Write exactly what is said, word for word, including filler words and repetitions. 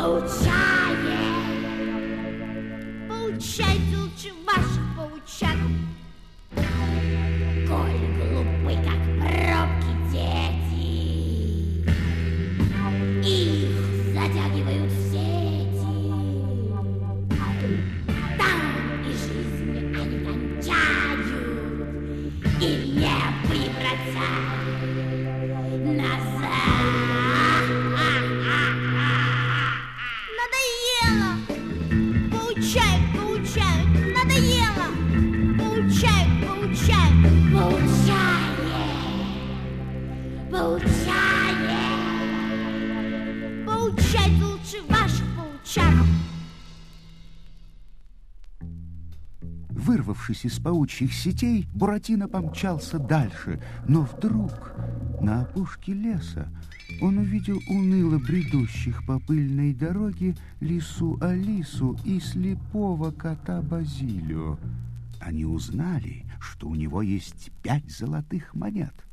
Поучаем. Поучайте лучше ваших паучат. Коль глупы, как пробки дети, их затягивают в сети. Там и жизнь они кончают, и не выбраться назад. Надоело! Поучают, поучают, надоело! Поучают, поучают, поучаем! Поучаем! Поучайте лучше ваших паучат. Вырвавшись из паучьих сетей, Буратино помчался дальше, но вдруг на опушке леса он увидел уныло бредущих по пыльной дороге лису Алису и слепого кота Базилио. Они узнали, что у него есть пять золотых монет.